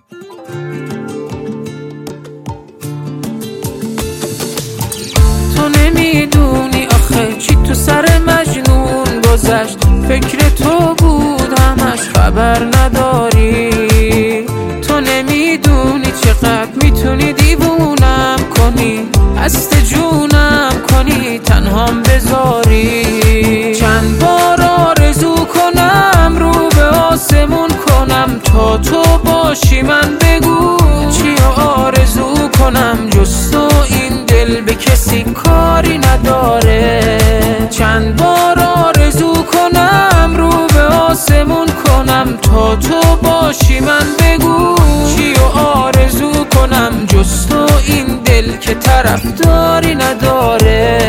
تو نمیدونی آخه چی تو سر مجنون گذشت، فکر تو بود همش خبر نداری. تو نمیدونی چقدر میتونی دیوونم کنی، هست جونم کنی تنهام بذاری. چند بار آرزو کنم رو به آسمون کنم تا تو باشی، من بگو چی آرزو کنم جز تو این دل به کسی کاری نداره. چند بار آرزو کنم رو به آسمون کنم تا تو باشی، من بگو چی آرزو کنم جز تو این دل که طرفداری نداره.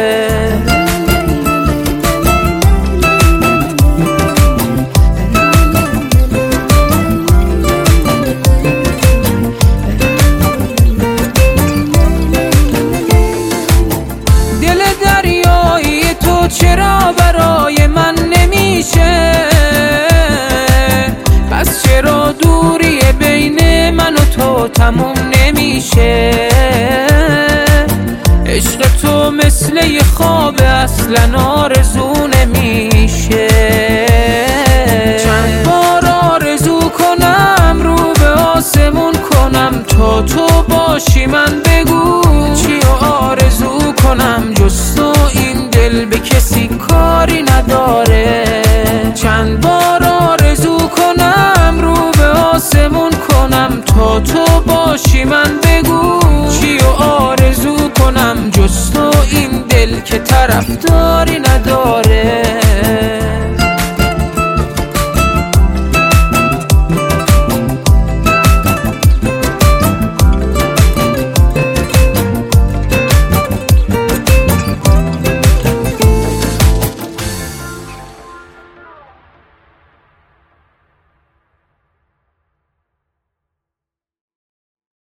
چرا برای من نمیشه؟ پس چرا دوری بین من و تو تموم نمیشه؟ عشق تو مثل یه خواب اصلا آرزو نمیشه. چند بار آرزو کنم رو به آسمون کنم تا تو باشی، من بگو چی آرزو کنم جز تو این دل به کسی کاری نداره. چند بار آرزو کنم رو به آسمون کنم تا تو باشی، من بگو چی آرزو کنم جز تو این دل که طرفداری